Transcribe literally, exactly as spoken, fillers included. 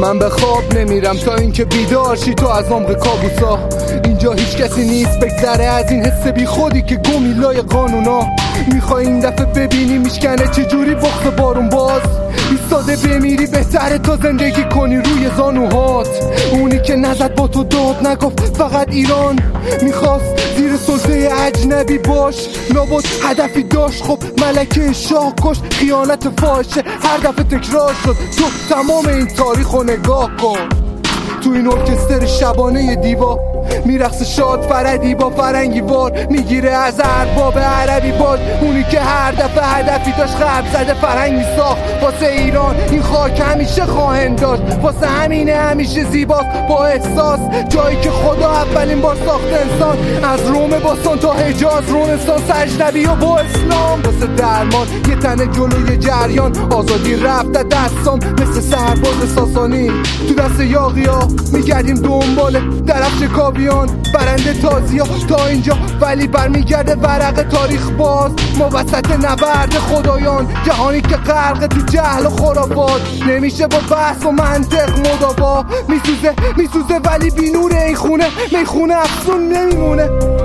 من به خواب نمیرم تا اینکه بیدار شی تو از عمق کابوسا. اینجا هیچ کسی نیست بگذره از این حس بی خودی که گمی لای قانونا. میخوای این دفعه ببینی میشکنه چجوری بغض بارون باز. ایستاده بمیری بهتره تا زندگی کنی روی زانوهات. اونی که نزد با تو داد نگفت فقط ایران میخواست زیر سلطه اجنبی باش. لابد هدفی داشت خب ملکه شاه کشت. خیانت فاحشه هر دفعه تکرار شد. تو تمام این تاریخو نگاه کن. تو این ارکستر شبانه دیوا میرقص شاد فردی با فرنگی وار. میگیره از ارباب عربی باد. اونی که هر دفعه هدفی داشت خرب زده فرهنگ میساخت واسه ایران. این خاک همیشه خواهند داشت واسه همینه همیشه زیباست با احساس. جایی که خدا اولین بار ساخت انسان. از روم باستان تا حجاز رنسانس اجنبی و با اسلام. واسه درمان یه تنه جلوی جریان. آزادی رفت دستام مثل سرباز ساسانی. تو دست یاغیا میگردیم دنبال درفش کابیان. برنده تازی ها تا اینجا ولی برمیگرده ورق تاریخ باز. ما وسط نبرد خدایان. جهانی که غرق تو جهل و خرافات. نمیشه با بحث و منطق مداوا. میسوزه میسوزه ولی بی نور این خونه. میخونه افسون نمیمونه.